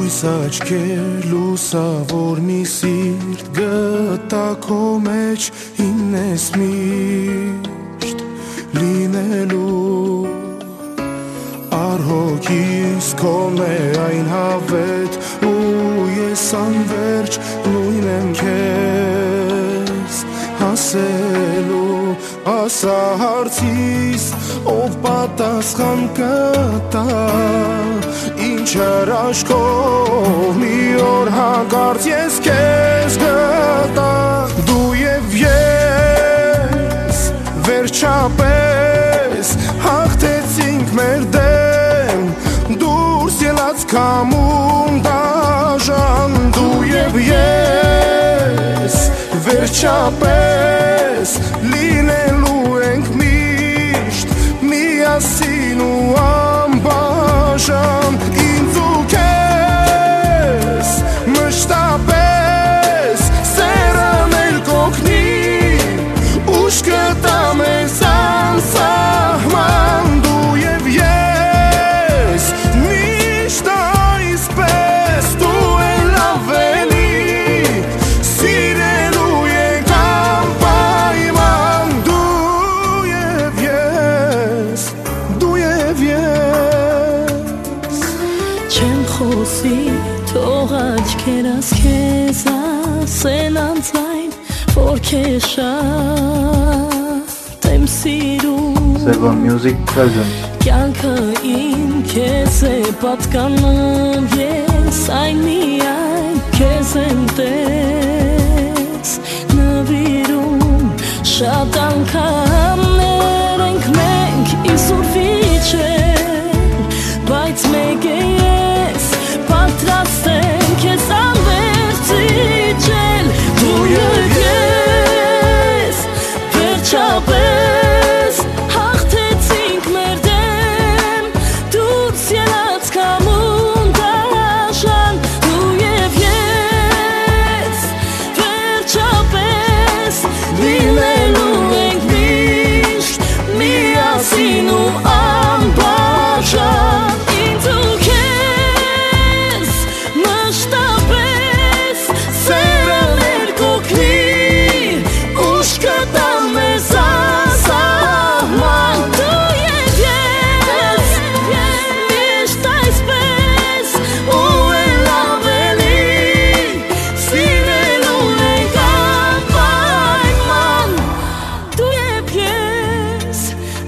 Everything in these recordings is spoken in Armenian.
լույս աչքեր լուսավոր մի սիրտ գտա քո մեջ իննես միշտ լինելու Արհոգիս կոնե այն հավետ ու ես անվերջ նույն եմ քեզ հասելու ասա հարցիս ով պատասխան կտա ինչ հրաշքով մի օր հանկարծ ես քեզ գտա դու և ես վերջապես հաղթեցինք մեր դեմ դուրս ելած քամում դաժան դու և ես վերջապես լինելու ենք միշտ միասին ու անբաժան ինձ ու քեզ մշտապես սերը մեր կօգնի ուշ կտա մեզ անսահման դու և ես միշտ այսպես դու էլ ավելի սիրելու ենք անպայման դու և ես Չեմ խոսի թող աչքերս քեզ ասեն անձայն որ քեզ շատ եմ սիրում Seva Music present Կյանքը իմ քեզ է պատկանում ես այն միայն քեզ եմ տես նվիրում շատ անգամներ ենք մենք իսուր վիճել բայց մեկ է ես պատրաստ եմ քեզ անվերջ իջել դու և ես վերջապես հաղթեցինք մեր դեմ դուրս ելած քամում դաժան դու և ես վերջապես լինելու ենք միշտ միասին ու անբաժան ինձ ու քեզ մշտապես սերը մեր կօգնի ուշ կտա մեզ անսահման դու և ես միշտ այսպես ու էլ ավելի սիրելու ենք անպայման դու և ես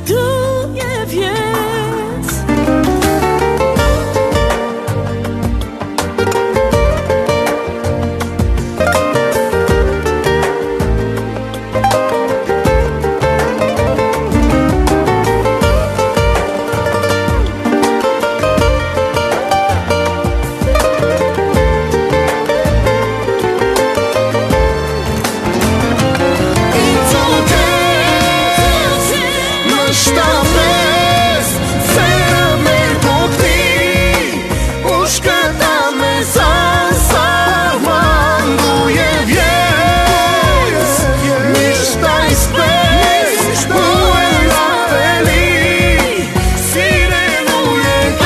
մշտապես սերը մեր կօգնի ուշ կտա մեզ անսահման դու և ես միշտ այսպես ու էլ ավելի սիրելու ենք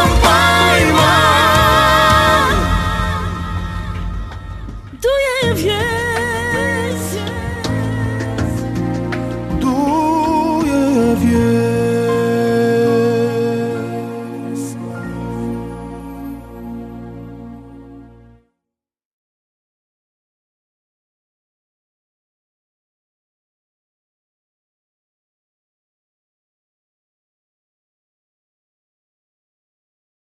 անպայման դու և ես դու և ես